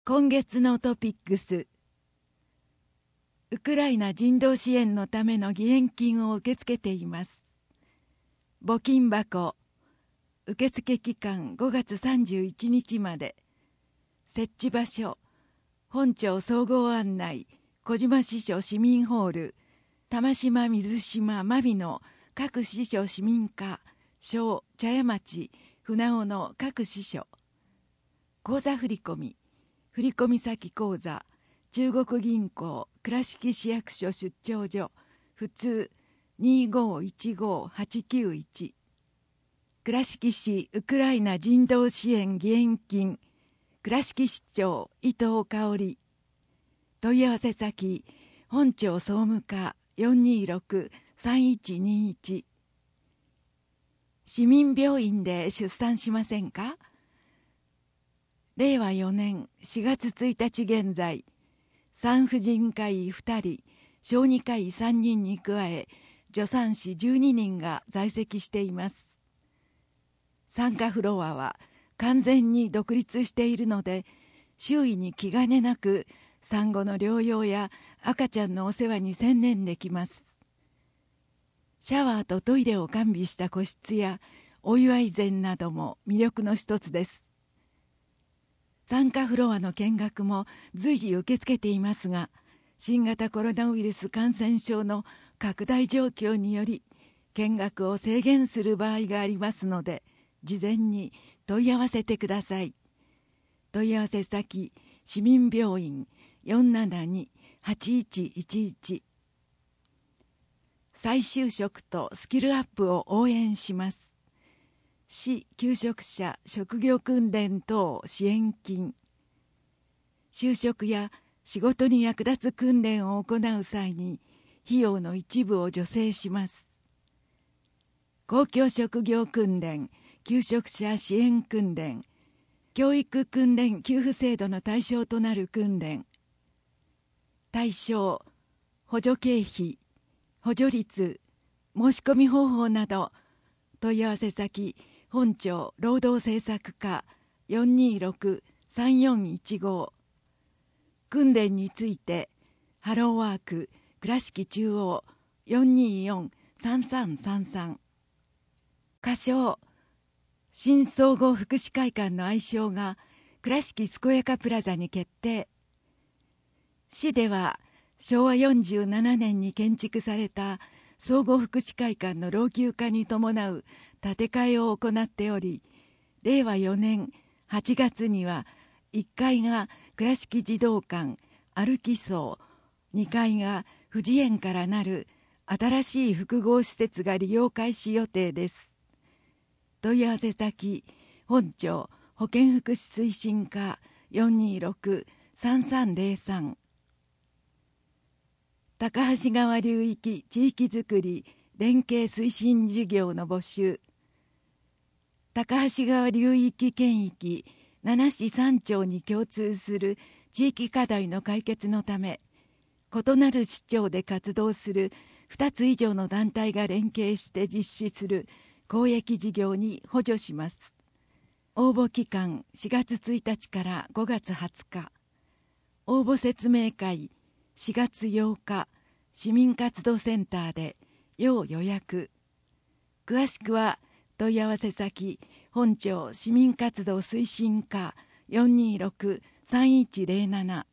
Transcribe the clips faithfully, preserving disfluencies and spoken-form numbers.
今月のトピックス、ウクライナ人道支援のための義援金を受け付けています。募金箱、受付期間ごがつさんじゅういちにちまで。設置場所、本庁総合案内、小島支所市民ホール、玉島水島真備の各支所市民課、小茶屋町、船尾の各支所。口座振込、振込先口座、中国銀行倉敷市役所出張所、普通 にーごーいちごーはちきゅういち。倉敷市ウクライナ人道支援義援金、倉敷市長伊藤香織。問い合わせ先、本庁総務課 よんにーろくさんいちにいち。市民病院で出産しませんか？れいわよねんしがつついたち現在、産婦人科医ふたり、小児科医さんにんに加え、助産師じゅうににんが在籍しています。産科フロアは完全に独立しているので、周囲に気兼ねなく産後の療養や赤ちゃんのお世話に専念できます。シャワーとトイレを完備した個室やお祝い膳なども魅力の一つです。産科フロアの見学も随時受け付けていますが、新型コロナウイルス感染症の拡大状況により見学を制限する場合がありますので、事前に問い合わせてください。問い合わせ先、市民病院 よんななにはちいちいちいち。再就職とスキルアップを応援します。市求職者職業訓練等支援金。就職や仕事に役立つ訓練を行う際に費用の一部を助成します。公共職業訓練、求職者支援訓練、教育訓練給付制度の対象となる訓練。対象、補助経費、補助率、申し込み方法など、問い合わせ先、本庁労働政策課 よんにーろくさんよんいちご。訓練について、ハローワーク倉敷中央 よんにーよんさんさんさんさん。仮称、新総合福祉会館の愛称が倉敷健やかプラザに決定。市ではしょうわよんじゅうななねんに建築された総合福祉会館の老朽化に伴う建て替えを行っており、れいわよねんはちがつにはいっかいが倉敷児童館歩き荘、にかいが富士園からなる新しい複合施設が利用開始予定です。問い合わせ先、本庁保健福祉推進課 よんにーろくさんさんぜろさん。高橋川流域地域づくり連携推進事業の募集。高橋川流域圏域ななしさんちょうに共通する地域課題の解決のため、異なる市町で活動するふたつ以上の団体が連携して実施する公益事業に補助します。応募期間しがつついたちからごがつはつか。応募説明会しがつようか、市民活動センターで要予約。詳しくは問い合わせ先、本庁市民活動推進課 よんにーろくさんいちぜろなな。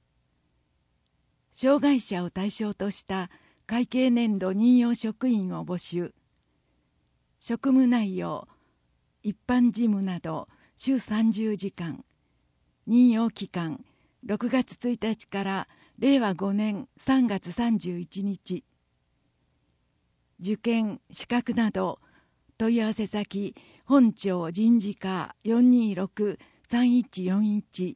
障害者を対象とした会計年度任用職員を募集。職務内容、一般事務など週さんじゅうじかん。任用期間ろくがつついたちかられいわごねんさんがつさんじゅういちにち。受験、資格など問い合わせ先、本庁人事課 よんにーろくさんいちよんいち。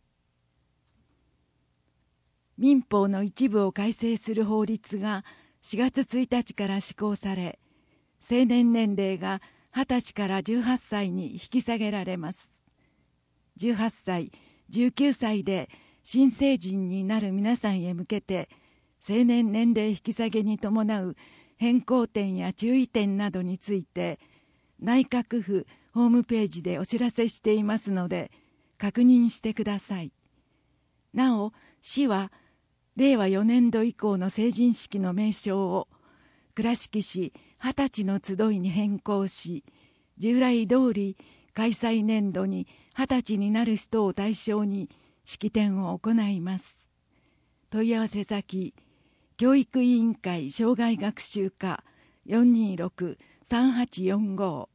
民法の一部を改正する法律がしがつついたちから施行され、成年年齢がはたちからじゅうはっさいに引き下げられます。じゅうはっさい、じゅうきゅうさいで新成人になる皆さんへ向けて、成年年齢引き下げに伴う変更点や注意点などについて、内閣府ホームページでお知らせしていますので、確認してください。 なお市はれいわよねんど以降の成人式の名称を倉敷市二十歳の集いに変更し、従来通り開催年度に二十歳になる人を対象に式典を行います。問い合わせ先、教育委員会生涯学習課 よんにーろくさんはちよんご。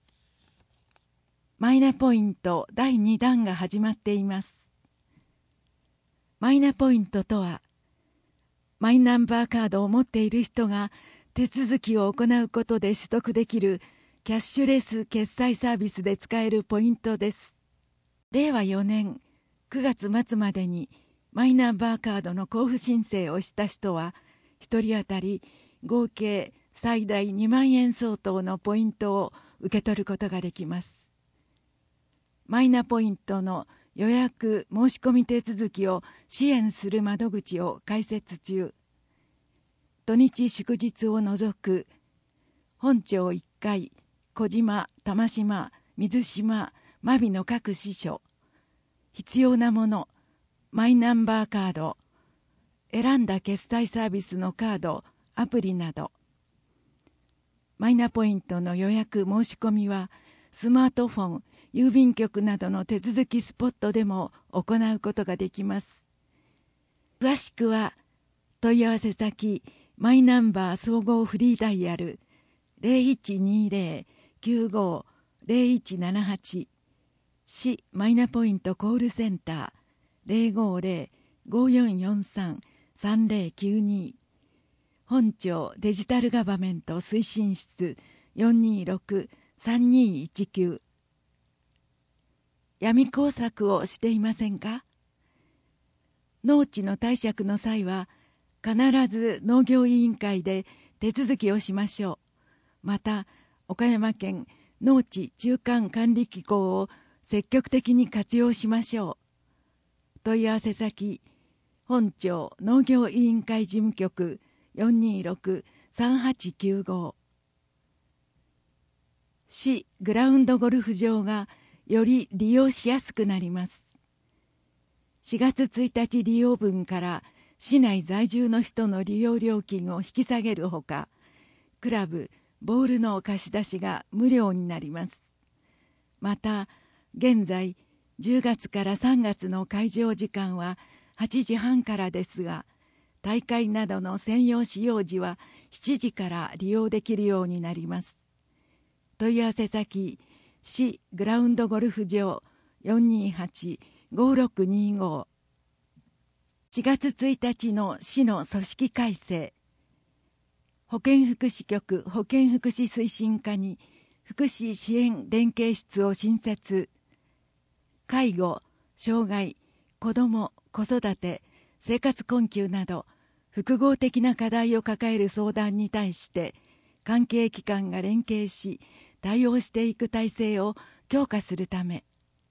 マイナポイントだいにだんが始まっています。マイナポイントとは、マイナンバーカードを持っている人が手続きを行うことで取得できるキャッシュレス決済サービスで使えるポイントです。れいわよねんくがつ末までにマイナンバーカードの交付申請をした人は、ひとり当たり合計最大にまんえん相当のポイントを受け取ることができます。マイナポイントの予約申し込み手続きを支援する窓口を開設中。土日祝日を除く本町いっかい、小島、玉島、水島、真備の各支所、必要なもの、マイナンバーカード、選んだ決済サービスのカード、アプリなど。マイナポイントの予約申し込みはスマートフォン、郵便局などの手続きスポットでも行うことができます。詳しくは問い合わせ先、マイナンバー総合フリーダイヤル ゼロいちにゼロ きゅうご ゼロいちななはち、市マイナポイントコールセンター ゼロごゼロ ごよんよんさん さんゼロきゅうに、本庁デジタルガバメント推進室 よんにーろく さんにーいちきゅう。闇工作をしていませんか？農地の貸借の際は必ず農業委員会で手続きをしましょう。また岡山県農地中間管理機構を積極的に活用しましょう。問い合わせ先、本庁農業委員会事務局 よんにーろく さんはちきゅうご。市グラウンドゴルフ場がより利用しやすくなります。しがつついたち利用分から市内在住の人の利用料金を引き下げるほか、クラブ、ボールの貸し出しが無料になります。また、現在じゅうがつからさんがつの開場時間ははちじはんからですが、大会などの専用使用時はしちじから利用できるようになります。問い合わせ先、市グラウンドゴルフ場 よんにーはち ごろくにーご。しがつついたちの市の組織改正。保健福祉局保健福祉推進課に福祉支援連携室を新設。介護、障害、子ども、子育て、生活困窮など複合的な課題を抱える相談に対して関係機関が連携し対応していく体制を強化するため、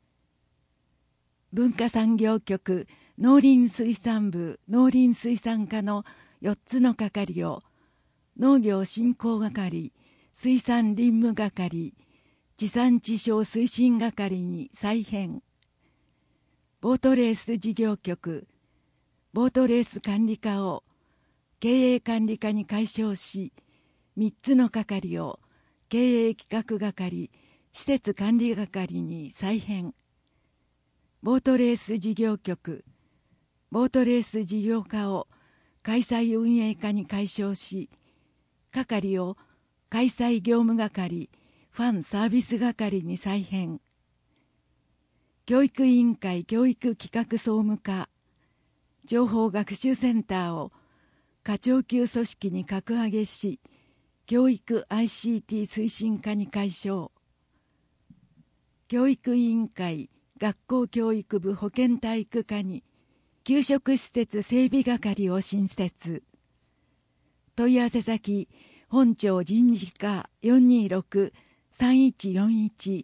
文化産業局農林水産部農林水産課のよっつの係を農業振興係、水産林務係、地産地消推進係に再編。ボートレース事業局ボートレース管理課を経営管理課に改称し、みっつの係を経営企画係、施設管理係に再編。ボートレース事業局ボートレース事業課を開催運営課に改称し、係を開催業務係、ファンサービス係に再編。教育委員会教育企画総務課情報学習センターを課長級組織に格上げし、教育 アイシーティー 推進課に改称。教育委員会学校教育部保健体育課に給食施設整備係を新設。問い合わせ先、本庁人事課 よんにーろく さんいちよんいち。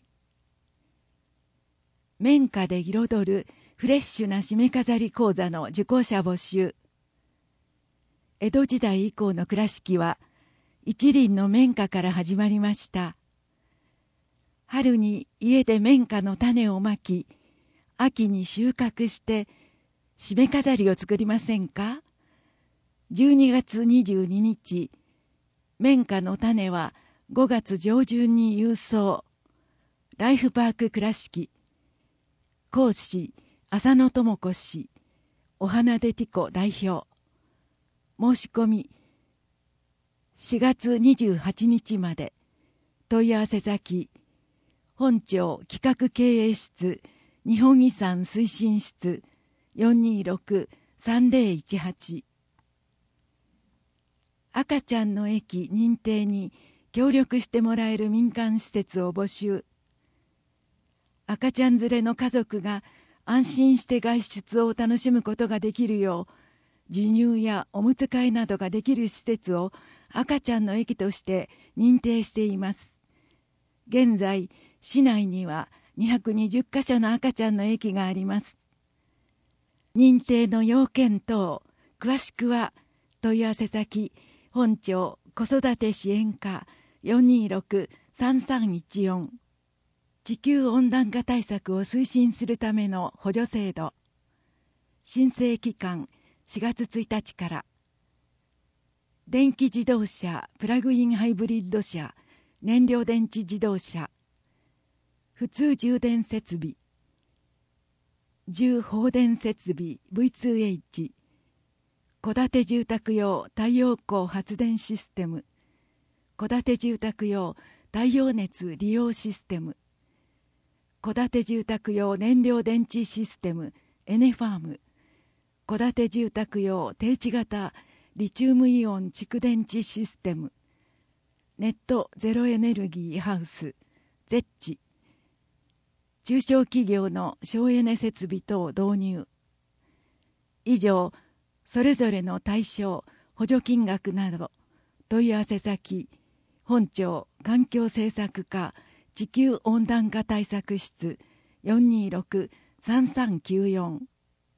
綿花で彩るフレッシュな締め飾り講座の受講者募集。江戸時代以降の倉敷は一輪の綿花から始まりました。春に家で綿花の種をまき、秋に収穫して締め飾りを作りませんか。じゅうにがつにじゅうににち、綿花の種はごがつ上旬に郵送。ライフパーク倉敷。講師浅野智子氏、お花でティコ代表。申し込みしがつにじゅうはちにちまで。問い合わせ先、本庁企画経営室日本遺産推進室 よんにーろくさんぜろいちはち。赤ちゃんの駅認定に協力してもらえる民間施設を募集。赤ちゃん連れの家族が安心して外出を楽しむことができるよう、授乳やおむつ替えなどができる施設を赤ちゃんの駅として認定しています。現在、市内にはにひゃくにじゅっかしょの赤ちゃんの駅があります。認定の要件等、詳しくは問い合わせ先、本庁子育て支援課 よんにーろくさんさんいちよん。地球温暖化対策を推進するための補助制度。申請期間しがつついたちから。電気自動車、プラグインハイブリッド車、燃料電池自動車、普通充電設備、重放電設備 ブイツーエイチ、戸建て住宅用太陽光発電システム、戸建て住宅用太陽熱利用システム、戸建て住宅用燃料電池システムエネファーム、戸建て住宅用低地型リチウムイオン蓄電池システム、ネットゼロエネルギーハウスゼッチ、中小企業の省エネ設備等導入。以上、それぞれの対象補助金額など問い合わせ先、本庁環境政策課地球温暖化対策室 よんにーろくさんさんきゅうよん。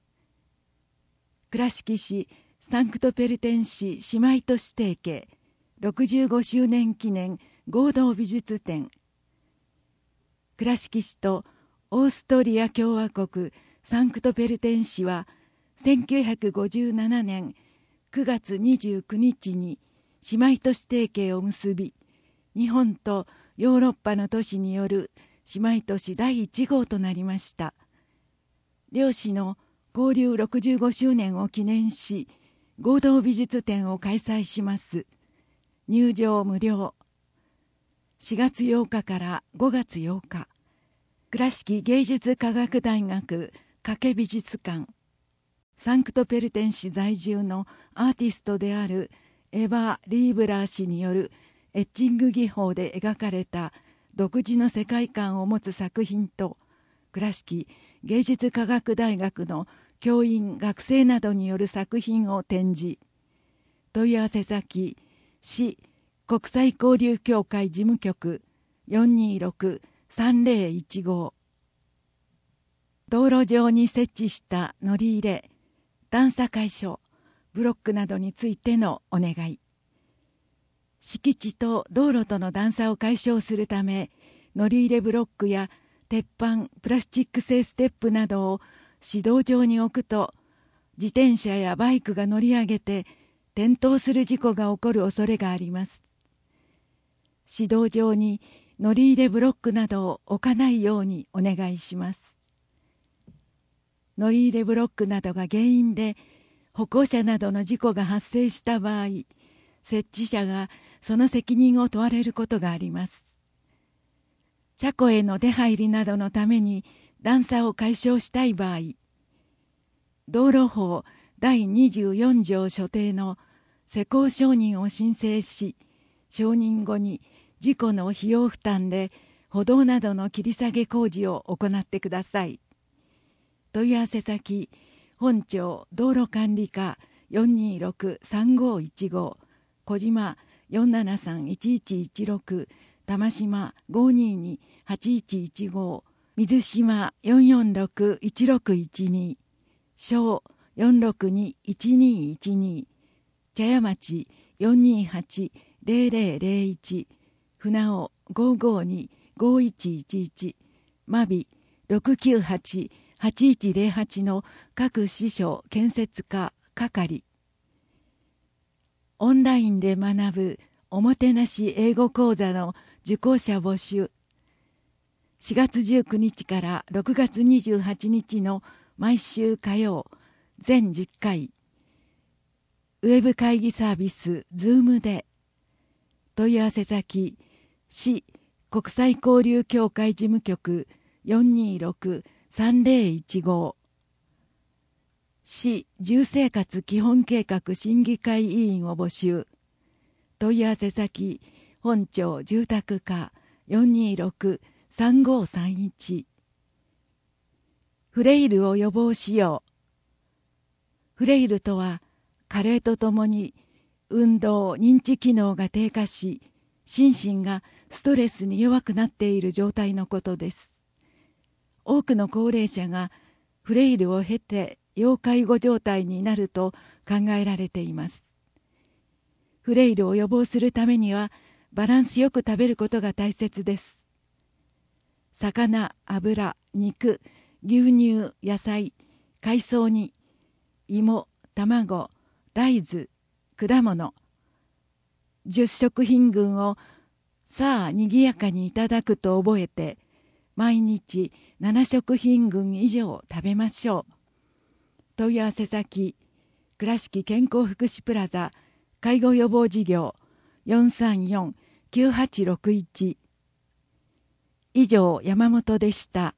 倉敷市サンクトペルテン市姉妹都市提携ろくじゅうごしゅうねん記念合同美術展。倉敷市とオーストリア共和国サンクトペルテン市はせんきゅうひゃくごじゅうななねんくがつにじゅうくにちに姉妹都市提携を結び、日本とヨーロッパの都市による姉妹都市だいいち号となりました。両市の交流ろくじゅうごしゅうねんを記念し、合同美術展を開催します。入場無料。しがつようかからごがつようか、倉敷芸術科学大学掛美術館。サンクトペルテン市在住のアーティストであるエヴァ・リーブラー氏によるエッチング技法で描かれた独自の世界観を持つ作品と、倉敷芸術科学大学の教員学生などによる作品を展示。問い合わせ先、市国際交流協会事務局 よんにーろくさんぜろいちご。道路上に設置した乗り入れ、段差解消、ブロックなどについてのお願い。敷地と道路との段差を解消するため、乗り入れブロックや鉄板、プラスチック製ステップなどを市道上に置くと、自転車やバイクが乗り上げて転倒する事故が起こる恐れがあります。市道上に乗り入れブロックなどを置かないようにお願いします。乗り入れブロックなどが原因で歩行者などの事故が発生した場合、設置者がその責任を問われることがあります。車庫への出入りなどのために段差を解消したい場合、道路法だいにじゅうよんじょう所定の施工承認を申請し、承認後に事故の費用負担で歩道などの切り下げ工事を行ってください。問い合わせ先、本庁道路管理課 よんにーろくさんごいちご、小島よんななさんいちいちいちろく、玉島ごにーにはちいちいちご、水島よんよんろくいちろくいちに、小よんろくにいちにいちに、茶屋町よんにーはちぜろぜろぜろいち、船尾ごーごーにごいちいちいち、まびろくきゅうはちはちいちゼロはちの各支所建設課係。オンラインで学ぶおもてなし英語講座の受講者募集。しがつじゅうくにちからろくがつにじゅうはちにちの毎週火曜全じゅっかい、ウェブ会議サービス Zoom で。問い合わせ先、市国際交流協会事務局 よんにーろくさんぜろいちご、市住生活基本計画審議会委員を募集。問い合わせ先、本庁住宅課 よんにーろくさんごさんいち。フレイルを予防しよう。フレイルとは、加齢とともに運動・認知機能が低下し、心身がストレスに弱くなっている状態のことです。多くの高齢者がフレイルを経て要介護状態になると考えられています。フレイルを予防するためにはバランスよく食べることが大切です。魚、油、肉、牛乳、野菜、海藻に芋、卵、大豆、果物、十食品群をさあにぎやかにいただくと覚えて、毎日なな食品群以上食べましょう。問い合わせ先、倉敷健康福祉プラザ介護予防事業 よんさんよんきゅうはちろくいち。以上、山本でした。